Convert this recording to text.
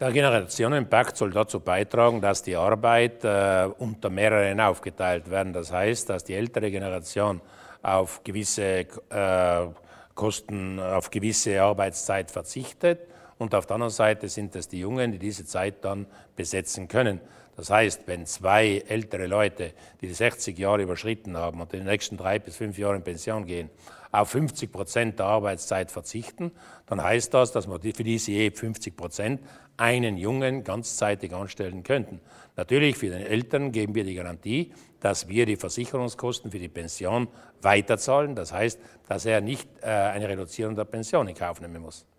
Der Generationenpakt soll dazu beitragen, dass die Arbeit unter mehreren aufgeteilt werden. Das heißt, dass die ältere Generation auf gewisse Kosten, auf gewisse Arbeitszeit verzichtet und auf der anderen Seite sind es die Jungen, die diese Zeit dann besetzen können. Das heißt, wenn zwei ältere Leute, die 60 Jahre überschritten haben und in den nächsten 3 bis 5 Jahren in Pension gehen, auf 50% der Arbeitszeit verzichten, dann heißt das, dass wir für diese 50% einen Jungen ganzzeitig anstellen könnten. Natürlich für den Eltern geben wir die Garantie, dass wir die Versicherungskosten für die Pension weiterzahlen. Das heißt, dass er nicht eine Reduzierung der Pension in Kauf nehmen muss.